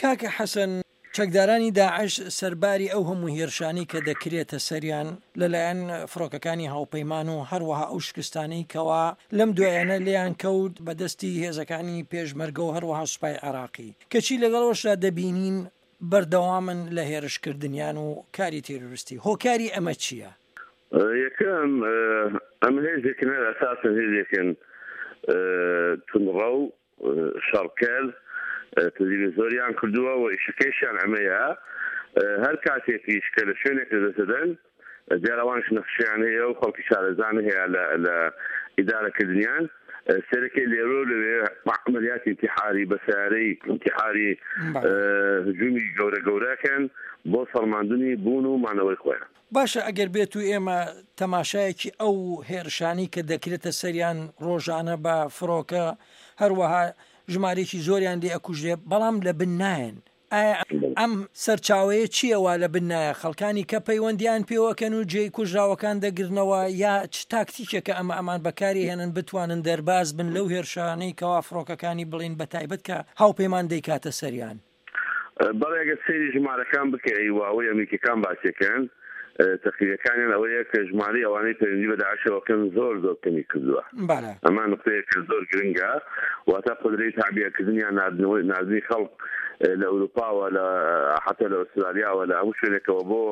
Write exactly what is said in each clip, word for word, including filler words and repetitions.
کاکە حەسەن، چەکدارانی داعش سەرباری ئەو هەموو هێرشانی کە دەکرێتە سەریان لەلایەن فڕۆکەکانی هاوپەیمان و هەروەها ئەو شکستانەی کەوا لەم دوایانە لێیان کەوت بەدەستی هێزەکانی پێشمەرگە و هەروەها سوپای عێراقی، کەچی لەگەڵەوەشدا دەبینین بەردەوامن لە هێرشکردنیان و کاری تێرۆریستی. هۆکاری ئەمە چییە؟ یەکەم ئەم هێزێکن ئەساسن هێزێکن تونڕە و شەڕکەل تەلەڤیزۆریان کردووە و ئیشەکەیشیان ئەمەیە هەر کاتێکیش کە لە شوێنێک دەدەسەدەن دیاراوانش نەخشیان هەیە و خەڵکی شارەزان هەیە لە ئیدارەکردنیان سەرەکەی لێرۆ لەوێ عەمەلیاتی انتحاری بە سیارەی انتحاری هجوومی گەورە گەورەکەن بۆ سەڵماندنی بوون و مانەوەی خۆیان. باشە، ئەگەر بێت و ئێمە تەماشایەکی ئەو هێرشانی کە دەکرێتە سەریان ڕۆژانە بە فڕۆکە هەروەها ژمارێکی زۆریان لێ ئەکوژێ، بەڵام لە بنایەن ئایا ئەم سەرچاوەیە چیەوە لە بنایە؟ خەڵکانی کە پەیوەندیان پێوەکەن و جێی کوژراوەکان دەگرنەوە، یا چ تاکتیکێکە ئەمە ئەمان بەکاری هێنن بتوانن دەرباز بن لەو هێرشانەی کەوا فڕۆکەکانی بڵین بە تایبەت کە هاوپەیمان دەیکاتە سەریان؟ بەڵێگە سەیری ژمارەکان بکەی واوەی ئەمریکەکان باسیەکەن تەقریرەکانیان ئەوەیە کە ژمارەی ئەوانەی پەیوەندی بە داعشەوەکەن زۆر زۆر کەمی کردووە. ئەمان نقطەیەکە زۆر گرنگە، واتە قدرەی تابیەکردنیان ناردنی خەڵک لە ئەوروپاوە لە حتا لە ئوسترالیاوە لە هەموو شوێنێکەوە بۆ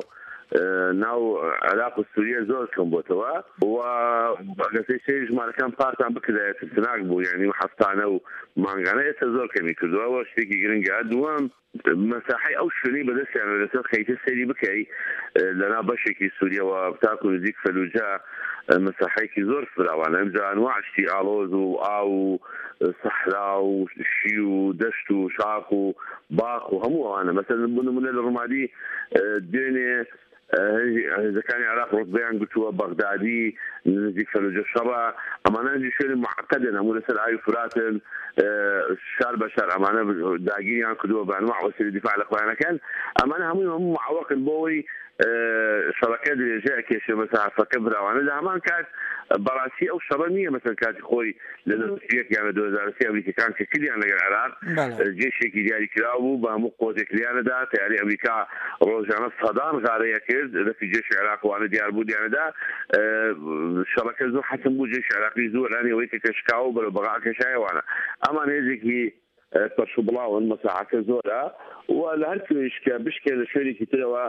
ناو عێراق و سووریا زۆر کەم بۆتەوە و گەسەی سەیری ژمارەکان پارتان بکرایە ترسناک بوو، یعنی هەفتانە و مانگانە ئێستا زۆر کەمی کردووە شتێکی گرنگە. دووەم مەساحەی ئەو شوێنەی بەدەستیان لەسەر خەیتە سەیری بکەی لەنا بەشێکی سووریەوە بتاکو نزیک فەلوجە مەساحەیەکی زۆر فراوانە ئەمجا ئەنواع شتی ئاڵۆز و ئاو و سەحرا و شی و دەشت و شاخ و باخ و هەموو ئەوانە مەسەلەن بنمونە لە ڕمادی دوێنێ هێزەکانی عێراق ڕوتبەیان گوتووە بەغدادی نزیک فەلوجە شەڕە، ئەمانە شوێنی معقەدن، هەموو لەسەر ئاوی فراتن، شار بە شار ئەمانە داگیریان کردووە بە ئەنواع وەسیلەی دیفاع لە خۆیانەکەن. ئەمانە هەمووی هەموو معوەقن بۆەوەی شەڕەکە درێژەیە کێشە مەسافەکە براوانە لە هەمان کات بەڕاستی ئەو شەڕە نییە مەسەن کاتی خۆی لە نۆزدە یان لە دوو هەزار و سێ ئەمریکەکان کە کردیان لەگەڵ عێراق جێشێکی دیاری کراو بوو بە هەموو قۆزێکلیانەدا تیاری ئەمریکا ڕۆژانە سەدان غارەیە کرد لەفی جێشی عێراق وانە دیار بوو دیانەدا شەڕەکە زۆر حەسم بوو جێشی عێراقی زۆر لانەوەی کە کەشکاو و بەرەو بەغا کەشایەوانە ئەمان هێزێکی پەرش و بڵاون مەساحەکە زۆرە و لە هەر کوێش کە بشکێ لە شوێنێکی ترەوە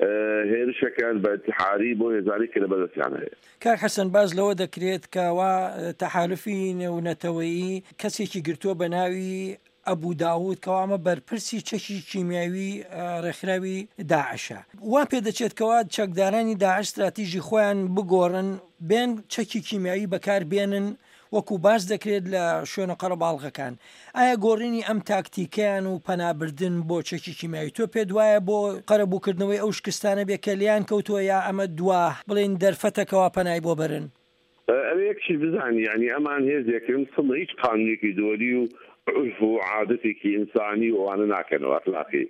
هێرشەکان بە انتحاری بۆ هێزاری کە لە بەدەستیان هەیە. کاک حەسەن، باز لەوە دەکرێت کەوا تەحالوفی نێونەتەوەیی کەسێکی گرتووە بە ناوی ئەبوو داود کەوا ئەمە بەرپرسی چەکی کیمیاوی ڕێکخراوی داعشە. وا پێدەچێتکەوا چەکدارانی داعش استراتیژی خۆیان بگۆڕن بێن چەکی کیمیاوی بەکار بێنن وەکو باز دەکرێت لە شوێنە قەرەباڵغەکان. ئایا گۆڕینی ئەم تاکتیکیان و پەنابردن بۆ چەکی کیمیاوی تۆ پێ دوایە بۆ قەرەبووکردنەوەی ئەو شکستانە بێ کە لیان کەوتووە، یا ئەمە دوا بڵێن دەرفەتەکەوا پەنای بۆ بەرن؟ ئەوە یەکشی بزانانی ینی ئەمان هێزێکن سڵ هیچ قانونێکی دۆری و عرف و عادەتێکی ئینسانی وانە ناکەنەوە ئەخلاقی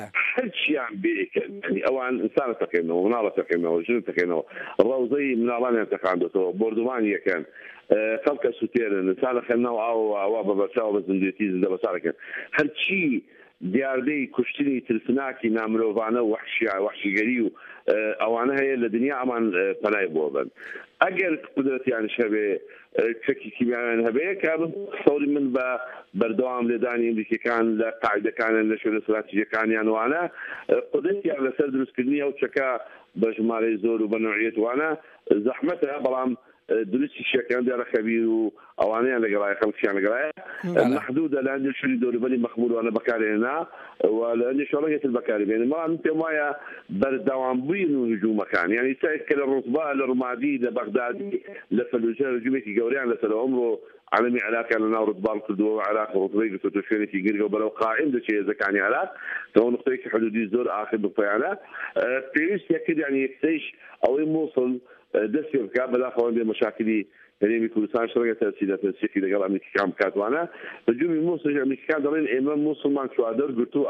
هەرچیان بێکەن، ینی ئەوان ئینسانە تەقێنەوە، مناڵە تەقێنەوە، ژن تەقێنەوە، ڕەوزەی مناڵانیان تەقاندێتەوە، بردومانی یەکەن، خەڵکە سوتێرن، ئینسانە خێنەوە ئاوە ئاوا بە بەرچاو بە زندێتی زندە بەسارەکەن، هەرچی دیاردەی کوشتنی ترسناکی نامرۆڤانە و وحشیگەری و ئەوانە هەیە لە دنیا ئەمان پەنای بۆ بن. ئەگەر قدرەتیانش هەبێ چەکی کیمیاویان هەبەیە کە سەوری من بە بەردەوام لێدانی ئەمریکەکان لە قاعدەکانیان لە شوێنە استراتیژیەکانیان وانە قدرەتیان لەسەر دروستکردنی ئەو چەکە بە ژمارەی زۆر و بە نوعیەت وانە زەحمەتە، بەڵام درستی شەکەیان دیارە خەبیر و ئەوانەیان لەگەڵایە خەڵکیان لەگەڵایە محدودە لە هەندێک شوێنی دەوروبەری مەخموورانە بەکارهێنا و لە هەندێک شوێنێکتر بەکاربێنن. بەڵام پێم وایە بەردەوامبووین و هجوومەکان، یعنی سایت کە لە ڕوسبا لە ڕمادی لە بەغدادی لە فەلوجە هجوومێکی گەوریان لەسەر ئەمڕۆ عالمی عێراقیان لەناو ڕوتباڵ کردووە و عێراق ڕوتبەی گرتووەتە شوێنێکی گرگە و بەرەو قائم دەچێت هێزەکانی عێراق کەەوە نقطەیەکی حدودی زۆر ئاخر بپەیانە پێویستە کرد، یعنی یەکسەیش ئەوەی مووسڵ دەستی بکات بەداخەوە بێ مەشاکلی هەرێمی کوردستان شڕەکە تەرسیدە تەرسێکی لەگەڵ ئەمریکەکان بکاتوانە. هجوومی مووسڵ ئەمریکەکان دەڵێن ئێمە مووسڵمان چواردەر گرتووە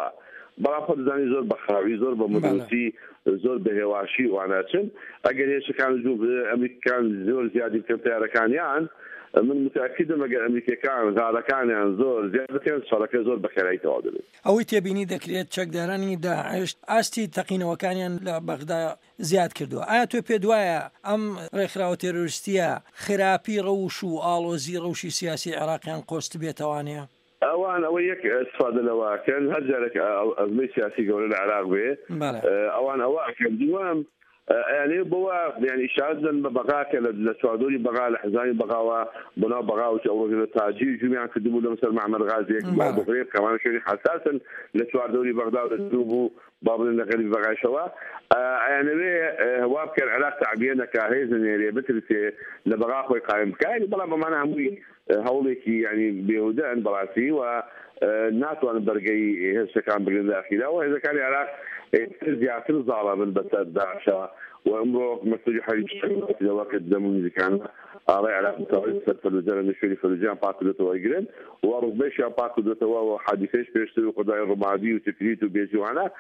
بەڵام خۆدانی زۆر بەخاوی زۆر بە مدرسی زۆر بە هێواشی واناچن ئەگەر هێشەکان ئەمریکان زۆر زیادی بکەن تیارەکانیان من متأكدم ئەگەر ئەمریکەکان غاڵەکانیان زۆر زیاد بکەن سەڵەکە زۆر بەخێراییتەوە دەبێت. ئەوەی تێبینی دەکرێت چەکدارانی داعش ئاستی تەقینەوەکانیان لە بەغدا زیاد کردووە. ئایا تۆ پێ دوایە ئەم ڕێکخراوە تێرۆریستیە خراپی ڕەوش و ئاڵۆزی ڕەوشی سیاسی عێراقیان قۆست بێتەوانەیە؟ ئەوان ئەوە یەک استفادە لەوەکەن هەر جارێک ئەزمەی سیاسی گەورە لە عێراق بێ ئەوان ئەوە ئەکەن دووەم يعني بوا يعني شاهدنا ببغاك للسعودي بغا لحزاني بغاوا بنا بغاوا او تاجي جميعا كدموا مثلا معمر غازي مع بغير كمان شيء حساسا للسعودي بغداد اسلوبه باب الغريب بغا شوا يعني هو كان علاقه تعبينه كهيزن يعني بترسي لبغا خوي قائم كاين بلا ما معناها مي هوليك يعني بيهودان براسي و ناتو ان برغي هسه كان بغير داخله واذا كان العراق زيادة الظالم من بسد داعشة وامره مسجد حريم إذا وقت دم كان على على مستوى الفلوجان المشوري فلوجان باكلته ويجرن وربيش باكلته وحادثيش بيشتروا قضايا الرمادي وتكريت وبيجوانا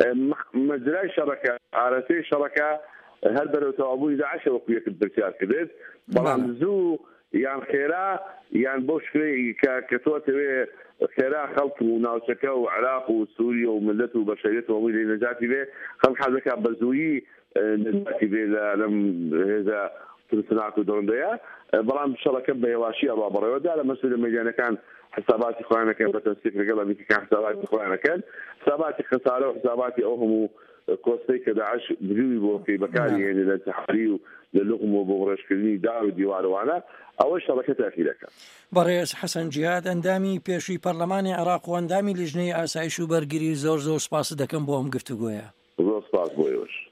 مجرى شركة عرسي شركة هل بلو توابوني داعشة وقوية البرسيار كذا بلان زو يعني خيرا يعني بوشكري كتوتي خيرا خلط وناوشكا وعراق وسوريا وملته وبشريته ومولي نجاتي به خلق حالك بزوي نجاتي به لم هذا تلسناك ودرنديا بلان شركة بهواشي الله بريودة على مسؤول الميدان كان حساباتي اخوانا كان بتنسيق رقبة كان حساباتي اخوانا كان حساباتي خسارة وحساباتي اوهم كوستي كداعش بدوي بوكي بكاري يعني للتحرير للقم وبغرشكلني دار وديوار وانا اول شبكه تاخيرك بەڕێز حەسەن جیهاد ئەندامی پێشووی پەرلەمانی عێراق و ئەندامی لیژنەی ئاسایش و بەرگری زۆر زۆر سپاس دەکەم بۆ ئەم گفتوگۆیە. زۆر سپاس بۆ ئێوەش.